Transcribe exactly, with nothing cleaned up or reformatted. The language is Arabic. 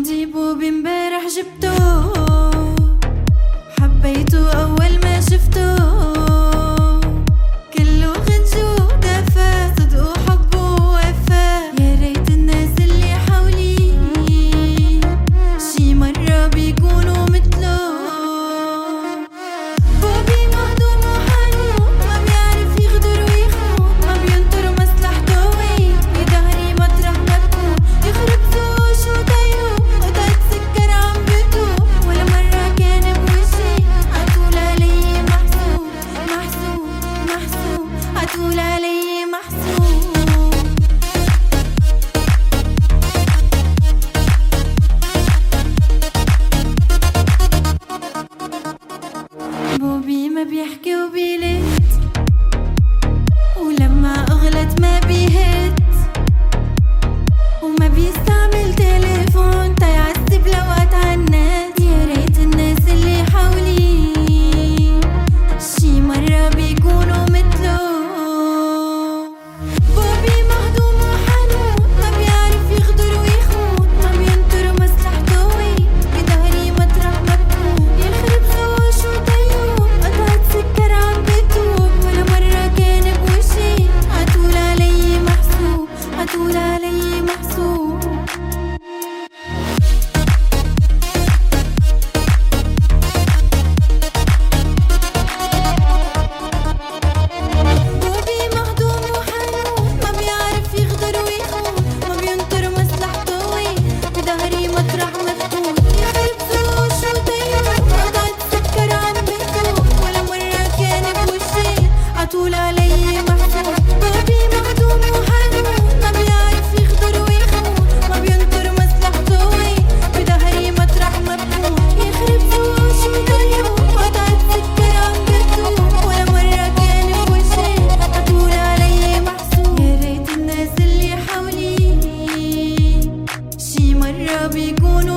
عندي بوبي امبارح جبته، حبيته أول ما شفته، كله غنج ودفا، صدق وحب ووفا. يا ريت الناس اللي حولي شي مرة بيكونوا متله. بوبي مهضوم وحنون، ما بيعرف يغدر ويخون، ما بينطر مصلحته وين بظهري مطرح ما تكون. يخرب ذوق شو طيوب، قطعة سكر عم بتوب، ولا مرة كان بوشي عطول علي محسوب محسوب محسوب، عطول علي محسوب. بوبي ما بيحكي وبيلت، ولما اغلط ما بيهت، وما بيستعمل تليفون تيعذب لو قطع النت. يا ريت الناس اللي حولي شي مرة بيكونوا متله. بوبي مهضوم وحنون، ما بيعرف يغدر ويخون، ما بينطر مصلحته وين بظهري مطرح ما بكون. يخرب ذوق شو طيوب، قطعة سكر عم بتوب، ولا مرة كان بوشي عطول علي محسوب عطول علي محسوب. بوبي مهضوم وحنون، ما بيعرف يغدر ويخون، ما بينطر مصلحته وين بظهري مطرح ما بكون. يخرب ذوق شو طيوب، قطعة سكر عم بتوب، ولا مرة كان بوشي عطول علي محسوب. بوبي مهضوم وحنون، ما بيعرف يغدر ويخون، ما بينطر مصلحته وين بظهري مطرح ما بكون. يخرب ذوق شو طيوب، قطعة سكر عم بتوب، ولا مرة كان بوشي عطول علي محسوب. يا ريت الناس اللي حولي شي مرة بيكونوا